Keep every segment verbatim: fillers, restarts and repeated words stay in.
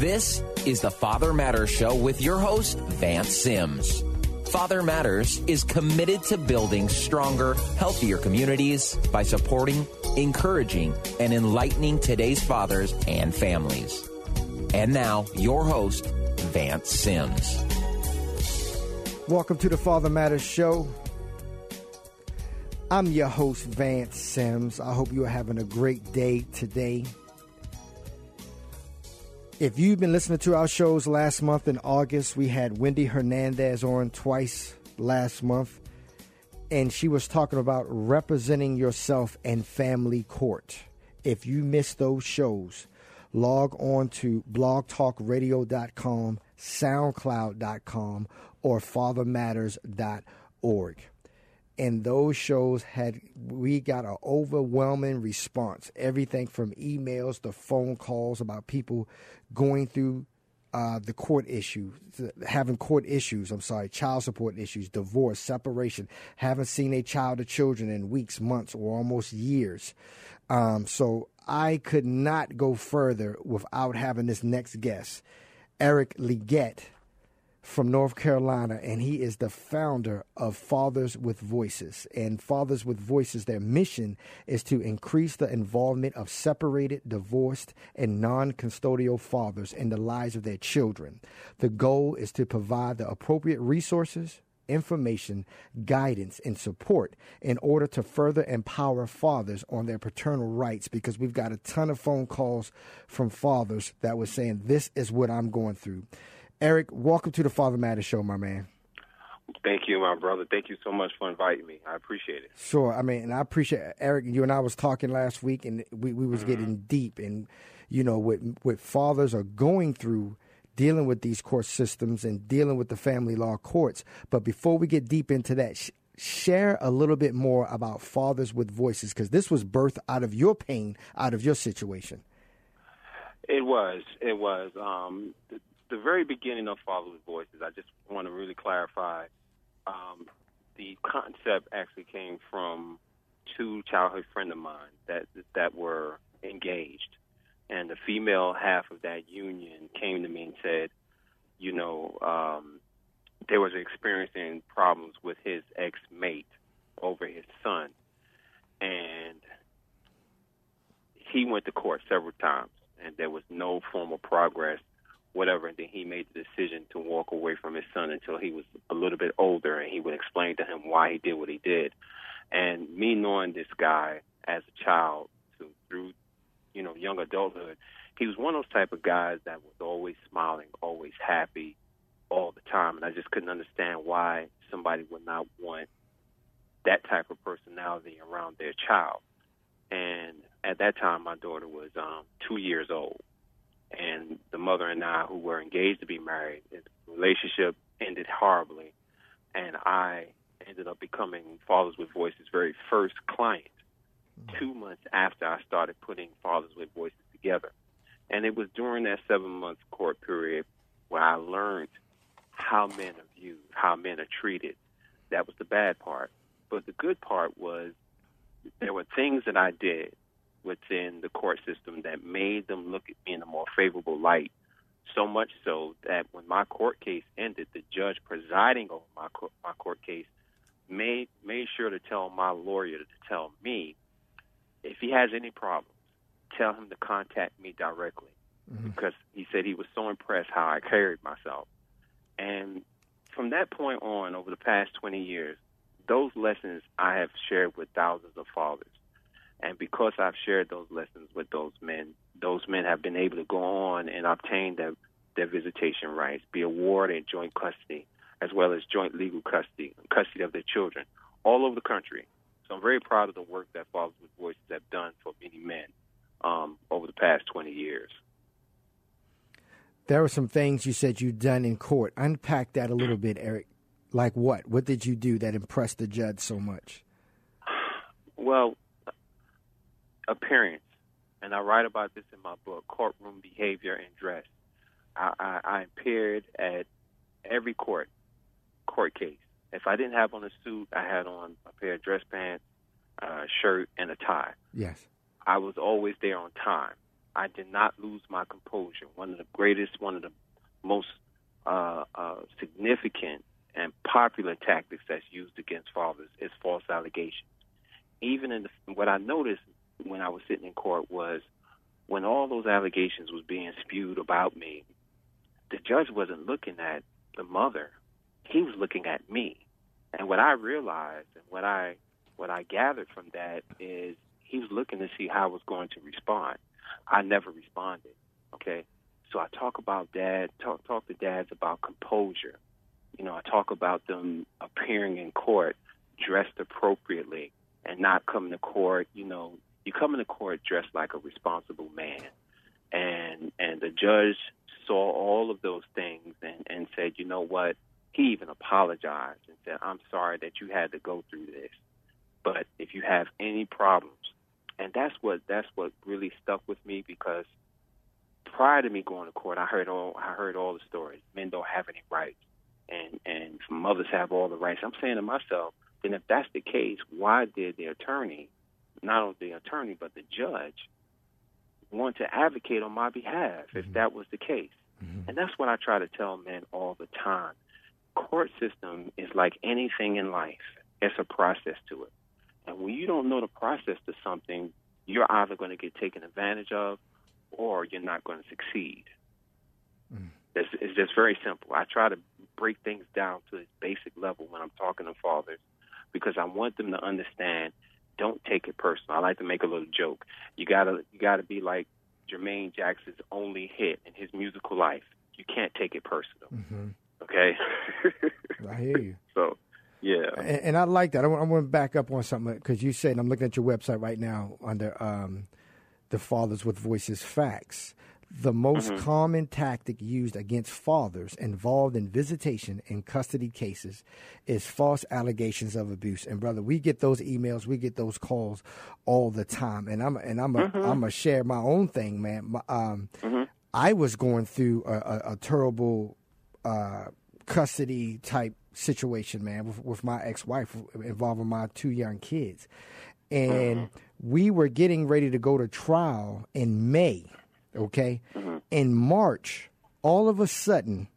This is the Father Matters Show with your host, Vance Sims. Father Matters is committed to building stronger, healthier communities by supporting, encouraging, and enlightening today's fathers and families. And now, your host, Vance Sims. Welcome to the Father Matters Show. I'm your host, Vance Sims. I hope you're having a great day today. If you've been listening to our shows last month in August, we had Wendy Hernandez on twice last month, and she was talking about representing yourself in family court. If you missed those shows, log on to blog talk radio dot com, soundcloud dot com, or father matters dot org. And those shows had, we got an overwhelming response. Everything from emails to phone calls about people going through uh, the court issue, having court issues, I'm sorry, child support issues, divorce, separation, haven't seen a child or children in weeks, months, or almost years. Um, so I could not go further without having this next guest, Eric Leggett from North Carolina, and he is the founder of Fathers with Voices. And Fathers with Voices, their mission is to increase the involvement of separated, divorced, and non-custodial fathers in the lives of their children. The goal is to provide the appropriate resources, information, guidance, and support in order to further empower fathers on their paternal rights, because we've got a ton of phone calls from fathers that were saying, this is what I'm going through. Eric, welcome to the Father Matters Show, my man. Thank you, my brother. Thank you so much for inviting me. I appreciate it. Sure. I mean, and I appreciate it. Eric, you and I was talking last week, and we, we was mm-hmm. getting deep, and, you know, what, what fathers are going through dealing with these court systems and dealing with the family law courts. But before we get deep into that, sh- share a little bit more about Fathers with Voices, because this was birthed out of your pain, out of your situation. It was. It was. Um, the, The very beginning of Fathers with Voices, I just want to really clarify, um, the concept actually came from two childhood friends of mine that that were engaged. And the female half of that union came to me and said, you know, um, they was experiencing problems with his ex-mate over his son. And he went to court several times, and there was no formal progress, whatever, and then he made the decision to walk away from his son until he was a little bit older, and he would explain to him why he did what he did. And me knowing this guy as a child to, through, you know, young adulthood, he was one of those type of guys that was always smiling, always happy all the time, and I just couldn't understand why somebody would not want that type of personality around their child. And at that time, my daughter was um, two years old. And the mother and I, who were engaged to be married, the relationship ended horribly. And I ended up becoming Fathers with Voices' very first client mm-hmm. two months after I started putting Fathers with Voices together. And it was during that seven-month court period where I learned how men are viewed, how men are treated. That was the bad part. But the good part was there were things that I did within the court system that made them look at me in a more favorable light, so much so that when my court case ended, the judge presiding over my court, my court case made made sure to tell my lawyer to tell me, if he has any problems, tell him to contact me directly, mm-hmm. because he said he was so impressed how I carried myself. And from that point on, over the past twenty years, those lessons I have shared with thousands of fathers. And because I've shared those lessons with those men, those men have been able to go on and obtain their, their visitation rights, be awarded joint custody, as well as joint legal custody, custody of their children, all over the country. So I'm very proud of the work that Fathers with Voices have done for many men um, over the past twenty years. There were some things you said you'd done in court. Unpack that a little bit, Eric. Like what? What did you do that impressed the judge so much? Well, appearance, and I write about this in my book, Courtroom Behavior and Dress. I, I, I appeared at every court court case. If I didn't have on a suit, I had on a pair of dress pants, a shirt, and a tie. Yes. I was always there on time. I did not lose my composure. One of the greatest, one of the most uh, uh, significant and popular tactics that's used against fathers is false allegations. Even in the, what I noticed when I was sitting in court was when all those allegations was being spewed about me, the judge wasn't looking at the mother. He was looking at me. And what I realized and what I what I gathered from that is he was looking to see how I was going to respond. I never responded, okay? So I talk about dad, talk, talk to dads about composure. You know, I talk about them appearing in court dressed appropriately and not coming to court, you know, you come into court dressed like a responsible man. And and the judge saw all of those things and, and said, you know what, he even apologized and said, I'm sorry that you had to go through this. But if you have any problems, and that's what that's what really stuck with me, because prior to me going to court, I heard all I heard all the stories. Men don't have any rights, and and mothers have all the rights. I'm saying to myself, then if that's the case, why did the attorney, not only the attorney but the judge, want to advocate on my behalf mm-hmm. if that was the case? Mm-hmm. And that's what I try to tell men all the time. Court system is like anything in life. It's a process to it. And when you don't know the process to something, you're either going to get taken advantage of or you're not going to succeed. Mm. It's, it's just very simple. I try to break things down to its basic level when I'm talking to fathers because I want them to understand, don't take it personal. I like to make a little joke. You gotta you gotta be like Jermaine Jackson's only hit in his musical life. You can't take it personal. Mm-hmm. Okay? I hear you. So, yeah. And, and I like that. I want, I want to back up on something because you said, and I'm looking at your website right now under um, the Fathers with Voices Facts. The most mm-hmm. common tactic used against fathers involved in visitation and custody cases is false allegations of abuse. And brother, we get those emails, we get those calls all the time. And I'm and I'm a, mm-hmm. I'm gonna share my own thing, man. My, um, mm-hmm. I was going through a, a, a terrible uh, custody type situation, man, with, with my ex-wife involving my two young kids, and mm-hmm. we were getting ready to go to trial in May. Okay. Mm-hmm. In March, all of a sudden,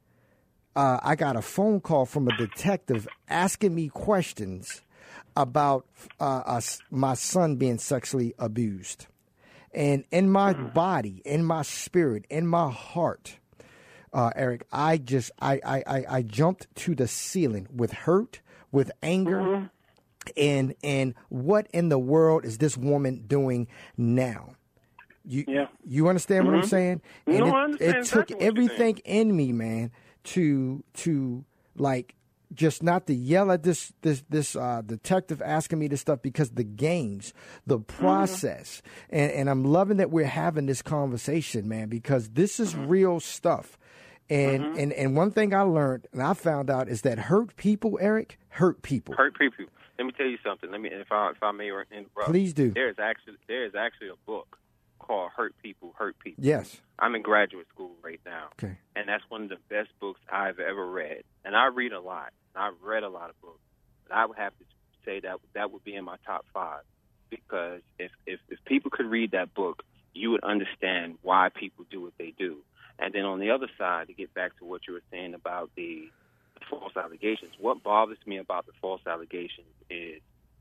uh, I got a phone call from a detective asking me questions about uh, us, my son being sexually abused. And in my mm-hmm. body, in my spirit, in my heart, uh, Eric, I just, I, I, I, I jumped to the ceiling with hurt, with anger. Mm-hmm. And, and what in the world is this woman doing now? You, yeah. you understand mm-hmm. what I'm saying? And no, it, I understand it took exactly everything in me, man, to to like just not to yell at this this this uh, detective asking me this stuff, because the games, the process, mm-hmm. and, and I'm loving that we're having this conversation, man, because this is mm-hmm. real stuff. And, mm-hmm. and and one thing I learned and I found out is that hurt people, Eric, hurt people. Hurt people. Let me tell you something. Let me, if I if I may interrupt. Please do. There is actually there is actually a book called Hurt People, Hurt People. Yes. I'm in graduate school right now. Okay. And that's one of the best books I've ever read. And I read a lot. I've read a lot of books. But I would have to say that that would be in my top five. Because if, if, if people could read that book, you would understand why people do what they do. And then on the other side, to get back to what you were saying about the false allegations, what bothers me about the false allegations is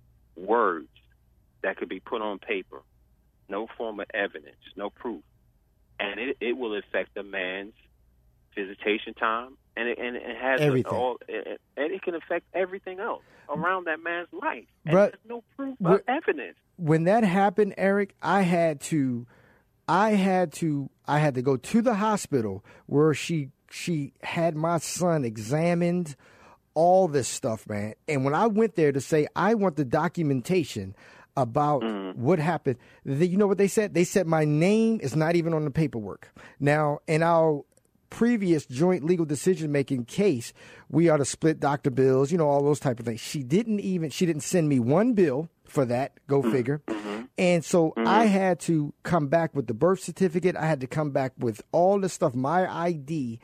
words that could be put on paper, no form of evidence, no proof, and it, it will affect a man's visitation time, and it, and it has everything. all, it, and it can affect everything else around that man's life. And but there's no proof of evidence. When that happened, Eric, I had to, I had to, I had to go to the hospital where she she had my son examined, all this stuff, man. And when I went there to say I want the documentation about mm. what happened, the, you know what they said? They said my name is not even on the paperwork. Now, in our previous joint legal decision-making case, we are to split doctor bills, you know, all those type of things. She didn't even, she didn't send me one bill for that, go mm. figure. Mm-hmm. And so mm-hmm. I had to come back with the birth certificate. I had to come back with all this stuff, my I D.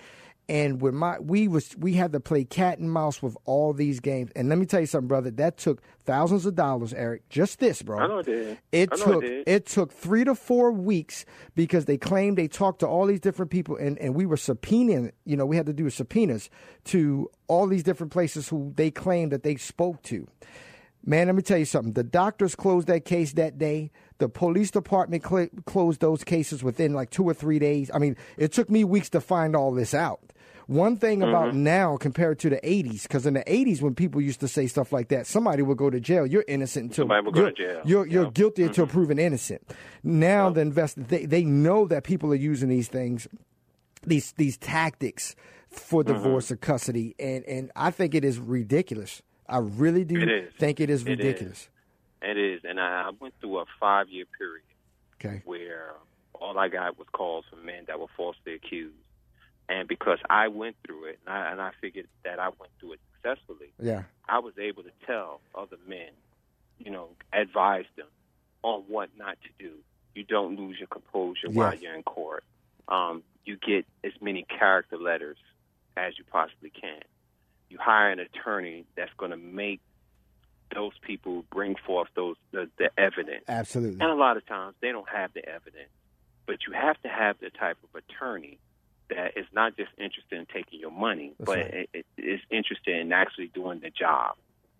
And when my we was we had to play cat and mouse with all these games. And let me tell you something, brother. That took thousands of dollars, Eric. Just this, bro. I know it did. It I know took it, did. it took three to four weeks because they claimed they talked to all these different people, and, and we were subpoenaing. You know, we had to do subpoenas to all these different places who they claimed that they spoke to. Man, let me tell you something. The doctors closed that case that day. The police department cl- closed those cases within like two or three days. I mean, it took me weeks to find all this out. One thing about mm-hmm. now compared to the eighties, because in the eighties when people used to say stuff like that, somebody would go to jail. You're innocent until somebody would go you're, to jail. You're, you're yep. guilty mm-hmm. until proven innocent. Now yep. the invest they, they know that people are using these things, these these tactics for divorce mm-hmm. or custody, and, and I think it is ridiculous. I really do it think it is it ridiculous. Is. It is, and I, I went through a five-year period okay. where all I got was calls from men that were falsely accused. And because I went through it, and I, and I figured that I went through it successfully, yeah. I was able to tell other men, you know, advise them on what not to do. You don't lose your composure yes. while you're in court. Um, you get as many character letters as you possibly can. You hire an attorney that's going to make those people bring forth those the, the evidence. Absolutely. And a lot of times they don't have the evidence, but you have to have the type of attorney that is not just interested in taking your money, That's but right. it, it is interested in actually doing the job.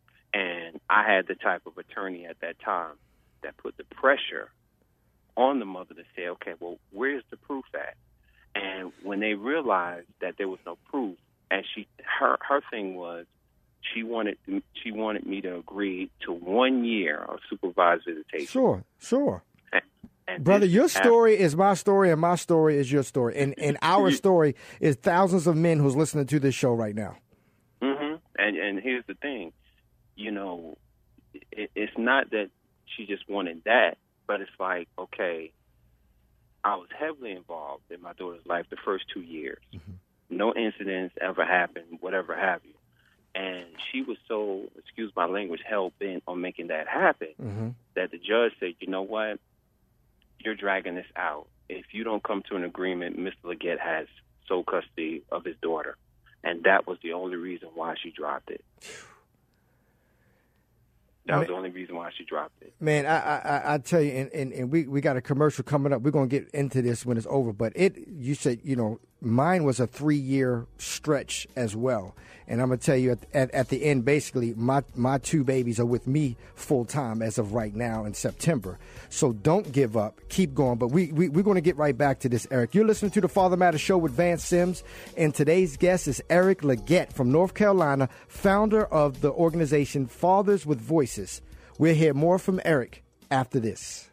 And I had the type of attorney at that time that put the pressure on the mother to say, okay, well, where's the proof at? And when they realized that there was no proof, and she her her thing was she wanted she wanted me to agree to one year of supervised visitation. Sure, sure. And, and Brother, your story is my story, and my story is your story. And, and our story is thousands of men who's listening to this show right now. Mm-hmm. And and here's the thing. You know, it, it's not that she just wanted that, but it's like, okay, I was heavily involved in my daughter's life the first two years. Mm-hmm. No incidents ever happened, whatever have you. And she was so, excuse my language, hell-bent on making that happen mm-hmm. that the judge said, you know what? You're dragging this out. If you don't come to an agreement, Mister Leggett has sole custody of his daughter. And that was the only reason why she dropped it. That was the only reason why she dropped it. Man, I I, I tell you, and, and, and we, we got a commercial coming up. We're going to get into this when it's over. But it, you said, you know, mine was a three-year stretch as well. And I'm going to tell you, at, at, at the end, basically, my, my two babies are with me full-time as of right now in September. So don't give up. Keep going. But we, we, we're going to get right back to this, Eric. You're listening to the Father Matters Show with Vance Sims. And today's guest is Eric Leggett from North Carolina, founder of the organization Fathers with Voices. We'll hear more from Eric after this.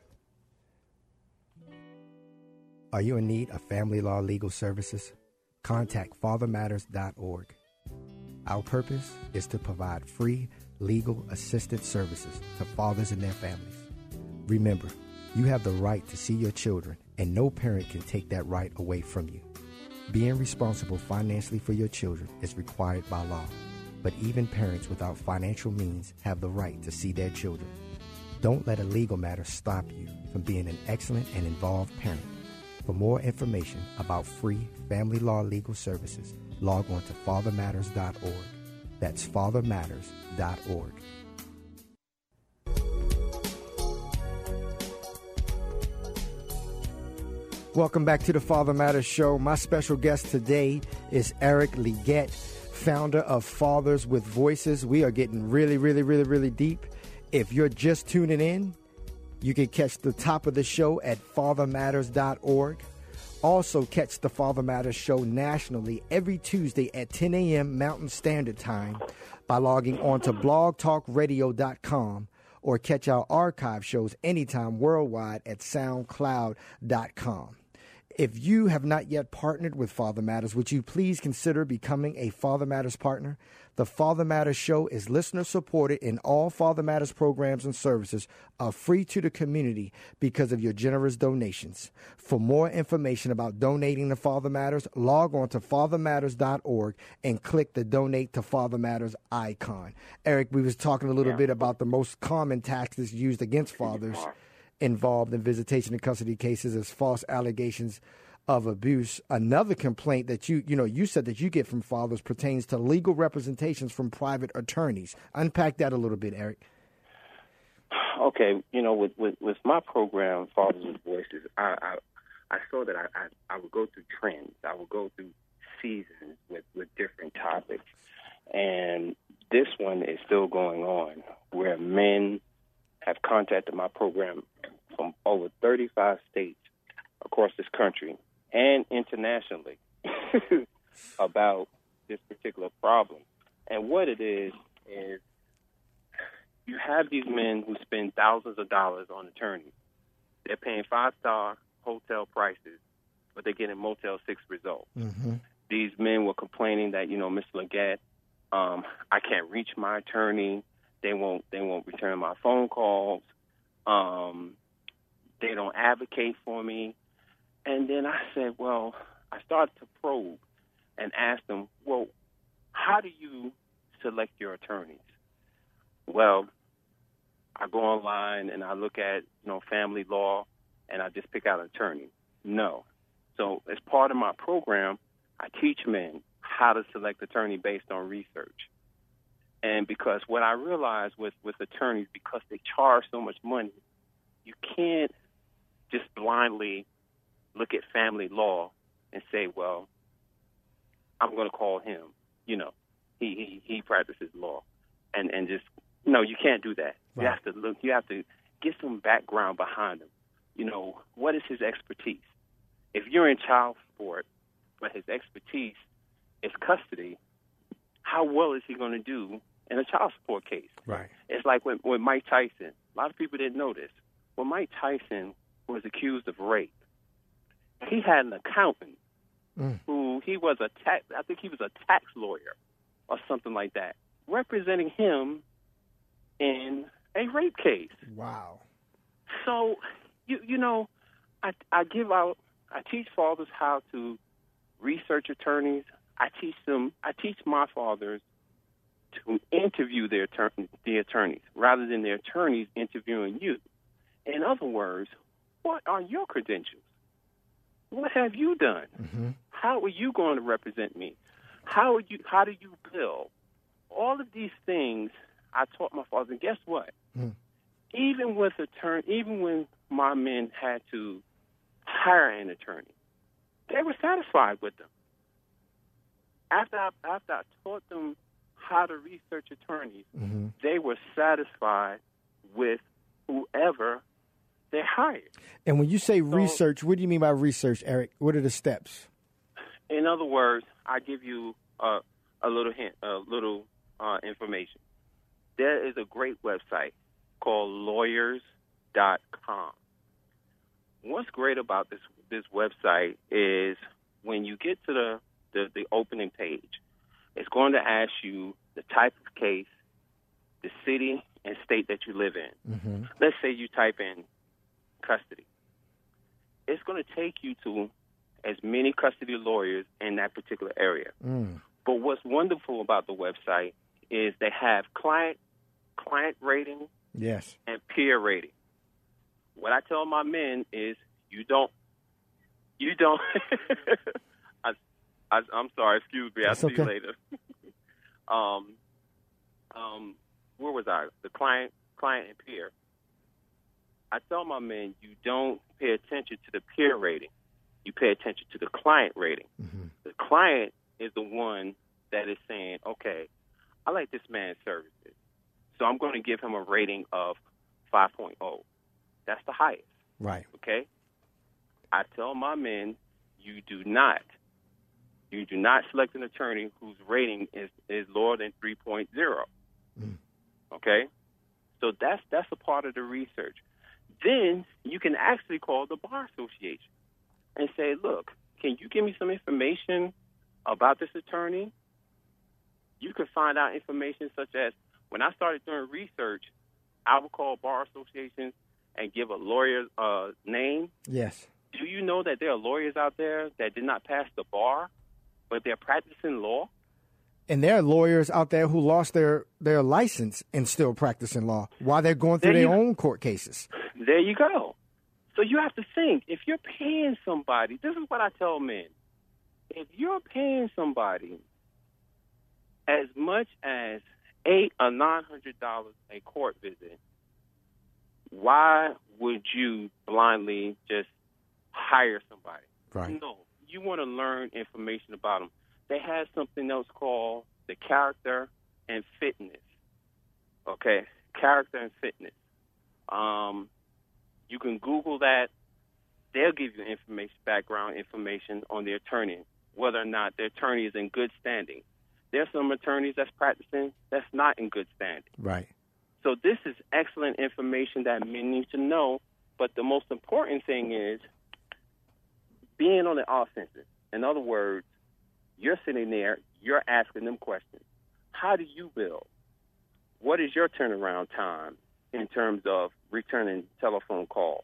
Are you in need of family law legal services? Contact father matters dot org. Our purpose is to provide free legal assistance services to fathers and their families. Remember, you have the right to see your children, and no parent can take that right away from you. Being responsible financially for your children is required by law, but even parents without financial means have the right to see their children. Don't let a legal matter stop you from being an excellent and involved parent. For more information about free family law legal services, log on to father matters dot org. That's father matters dot org. Welcome back to the Father Matters Show. My special guest today is Eric Leggett, founder of Fathers with Voices. We are getting really, really, really, really deep. If you're just tuning in, you can catch the top of the show at father matters dot org. Also catch the Father Matters Show nationally every Tuesday at ten a.m. Mountain Standard Time by logging on to blog talk radio dot com, or catch our archive shows anytime worldwide at soundcloud dot com. If you have not yet partnered with Father Matters, would you please consider becoming a Father Matters partner? The Father Matters Show is listener-supported, and all Father Matters programs and services are free to the community because of your generous donations. For more information about donating to Father Matters, log on to father matters dot org and click the Donate to Father Matters icon. Eric, we was talking a little yeah. bit about the most common tactics used against fathers involved in visitation and custody cases as false allegations of abuse. Another complaint that you, you know, you said that you get from fathers pertains to legal representations from private attorneys. Unpack that a little bit, Eric. Okay, you know, with, with, with my program, Fathers with Voices, I, I, I saw that I, I, I would go through trends. I would go through seasons with, with different topics. And this one is still going on, where men have contacted my program from over thirty-five states across this country and internationally about this particular problem. And what it is, is you have these men who spend thousands of dollars on attorneys. They're paying five-star hotel prices, but they're getting Motel six results. Mm-hmm. These men were complaining that, you know, Mister Leggett, um, I can't reach my attorney. They won't. They won't return my phone calls. Um, they don't advocate for me. And then I said, well, I started to probe and ask them, well, how do you select your attorneys? Well, I go online and I look at, you know, family law, and I just pick out an attorney. No. So as part of my program, I teach men how to select attorney based on research. And because what I realized with, with attorneys, because they charge so much money, you can't just blindly look at family law and say, well, I'm going to call him. You know, he, he, he practices law. And, and just, no, you can't do that. Right. You have to look, you have to get some background behind him. You know, what is his expertise? If you're in child support, but his expertise is custody, how well is he going to do in a child support case? Right. It's like when, when Mike Tyson, a lot of people didn't know this. When Mike Tyson was accused of rape, he had an accountant mm. who he was a tax, I think he was a tax lawyer or something like that, representing him in a rape case. Wow. So, you you know, I, I give out, I teach fathers how to research attorneys. I teach them, I teach my fathers to interview their the attorneys rather than their attorneys interviewing you. In other words, what are your credentials? What have you done? Mm-hmm. How are you going to represent me? How are you? How do you bill? All of these things I taught my fathers. And guess what? Mm. Even with attorney, even when my men had to hire an attorney, they were satisfied with them. After I, after I taught them how to research attorneys, mm-hmm. they were satisfied with whoever they hired. And when you say so, research, what do you mean by research, Eric? What are the steps? In other words, I give you uh, a little hint, a little uh, information. There is a great website called lawyers dot com. What's great about this this website is when you get to the, the, the opening page, it's going to ask you the type of case, the city and state that you live in. Mm-hmm. Let's say you type in custody. It's going to take you to as many custody lawyers in that particular area. Mm. But what's wonderful about the website is they have client client rating yes. and peer rating. What I tell my men is you don't, you don't, I, I, I'm sorry, excuse me, I'll That's see okay. you later. um, um, where was I? The client, client and peer. I tell my men you don't pay attention to the peer rating. You pay attention to the client rating. Mm-hmm. The client is the one that is saying, okay, I like this man's services, so I'm going to give him a rating of five point oh. That's the highest. Right. Okay? I tell my men, you do not, you do not select an attorney whose rating is, is lower than three point oh. Mm. Okay? So that's that's a part of the research. Then you can actually call the Bar Association and say, look, can you give me some information about this attorney? You can find out information such as, when I started doing research, I would call bar associations and give a lawyer's uh, name. Yes. Do you know that there are lawyers out there that did not pass the bar, but they're practicing law? And there are lawyers out there who lost their, their license and still practicing law while they're going through There their you- own court cases. There you go. So you have to think, if you're paying somebody, this is what I tell men. If you're paying somebody as much as eight or nine hundred dollars a court visit, why would you blindly just hire somebody? Right. No, you want to learn information about them. They have something else called the character and fitness. Okay, character and fitness. Um, you can Google that. They'll give you information, background information on the attorney, whether or not the attorney is in good standing. There's some attorneys that's practicing that's not in good standing. Right. So this is excellent information that men need to know. But the most important thing is being on the offensive. In other words, you're sitting there, you're asking them questions. How do you build? What is your turnaround time in terms of returning telephone calls?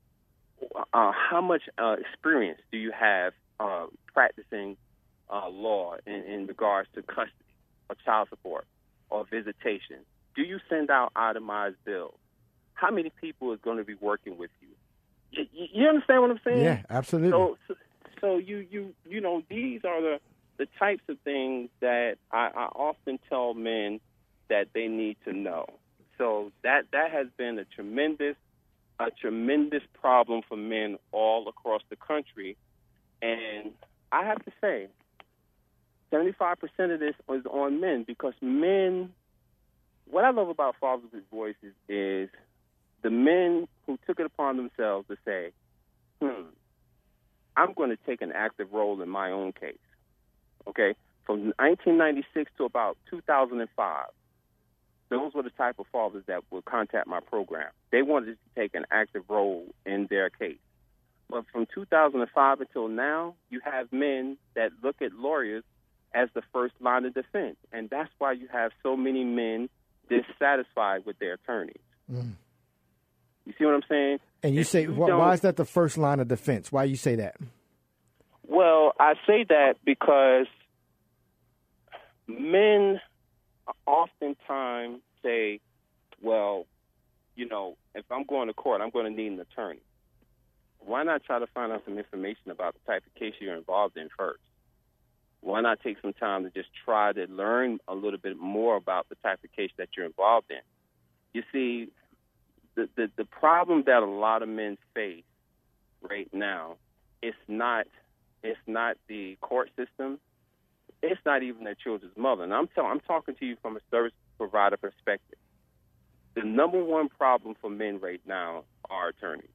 Uh, how much uh, experience do you have uh, practicing uh, law in, in regards to custody or child support or visitation? Do you send out itemized bills? How many people is going to be working with you? You, you understand what I'm saying? Yeah, absolutely. So, so, so you, you, you know, these are the, the types of things that I, I often tell men that they need to know. So that, that has been a tremendous, a tremendous problem for men all across the country. And I have to say, seventy-five percent of this is on men, because men, what I love about Fathers with Voices is the men who took it upon themselves to say, hmm, I'm going to take an active role in my own case. Okay? From nineteen ninety-six to about two thousand five, those were the type of fathers that would contact my program. They wanted to take an active role in their case. But from two thousand five until now, you have men that look at lawyers as the first line of defense. And that's why you have so many men dissatisfied with their attorneys. Mm. You see what I'm saying? And you if say, you why, why is that the first line of defense? Why you say that? Well, I say that because men oftentimes say, well, you know, if I'm going to court, I'm going to need an attorney. Why not try to find out some information about the type of case you're involved in first? Why not take some time to just try to learn a little bit more about the type of case that you're involved in? You see, the, the, the problem that a lot of men face right now, it's not it's not the court system. It's not even their children's mother. And I'm, tell, I'm talking to you from a service provider perspective. The number one problem for men right now are attorneys.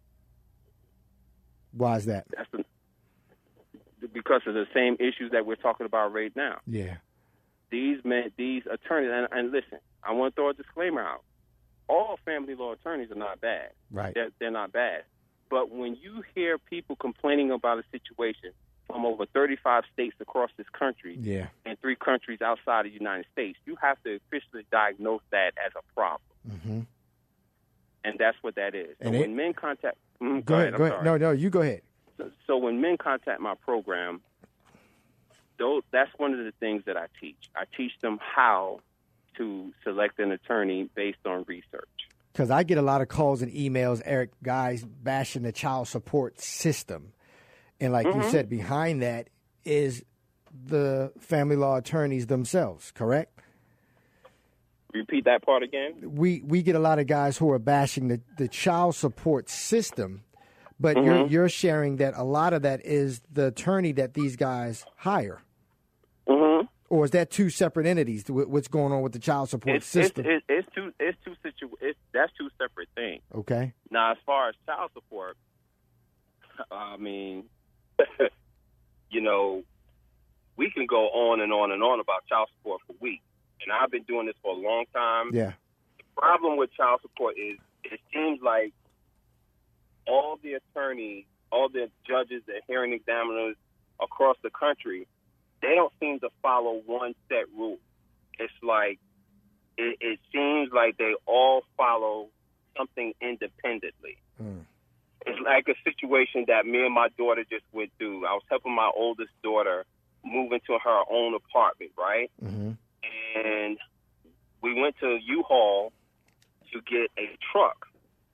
Why is that? That's the, because of the same issues that we're talking about right now. Yeah. These men, these attorneys, and, and listen, I want to throw a disclaimer out. All family law attorneys are not bad. Right. They're, they're not bad. But when you hear people complaining about a situation from over thirty-five states across this country, yeah, and three countries outside of the United States, you have to officially diagnose that as a problem. Mm-hmm. And that's what that is. And so it, when men contact... Mm, go, go ahead, go ahead. No, no, you go ahead. So, so when men contact my program, those, that's one of the things that I teach. I teach them how to select an attorney based on research. Because I get a lot of calls and emails, Eric, guys bashing the child support system. And like mm-hmm. you said, behind that is the family law attorneys themselves, correct? Repeat that part again. We we get a lot of guys who are bashing the, the child support system, but mm-hmm. you're you're sharing that a lot of that is the attorney that these guys hire. Mm-hmm. Or is that two separate entities? What's going on with the child support it's, system? It's, it's, it's two. It's two situ. It's, that's two separate things. Okay. Now, as far as child support, I mean, you know, we can go on and on and on about child support for weeks, and I've been doing this for a long time. Yeah. The problem with child support is it seems like all the attorneys, all the judges, the hearing examiners across the country, they don't seem to follow one set rule. It's like, it, it seems like they all follow something independently. Mm. It's like a situation that me and my daughter just went through. I was helping my oldest daughter move into her own apartment, right? Mm-hmm. And we went to U-Haul to get a truck.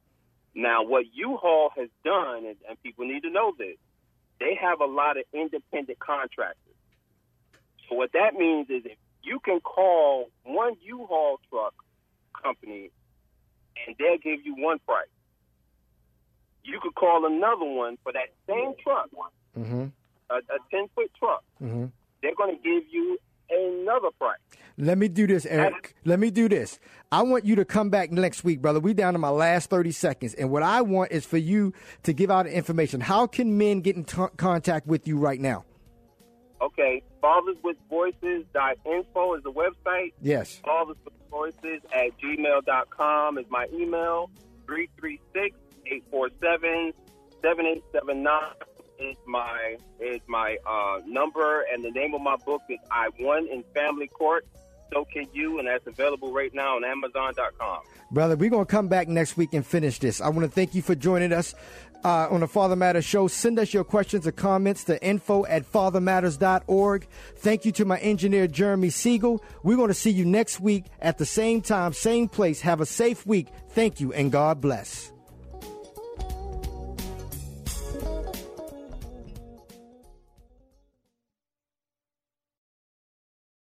Now, what U-Haul has done, and, and people need to know this, they have a lot of independent contractors. So what that means is if you can call one U-Haul truck company and they'll give you one price. You could call another one for that same truck, mm-hmm. a, a ten-foot truck. Mm-hmm. They're going to give you another price. Let me do this, Eric. Let me do this. I want you to come back next week, brother. We down to my last thirty seconds. And what I want is for you to give out information. How can men get in t- contact with you right now? Okay. fathers with voices dot info is the website. Yes. fathers with voices at gmail dot com is my email. three three six, eight four seven, seven eight seven nine is my is my uh, number, and the name of my book is I Won in Family Court. So can you, and that's available right now on amazon dot com. Brother, we're going to come back next week and finish this. I want to thank you for joining us uh, on the Father Matters Show. Send us your questions or comments to info at father matters dot org. Thank you to my engineer, Jeremy Siegel. We're going to see you next week at the same time, same place. Have a safe week. Thank you, and God bless.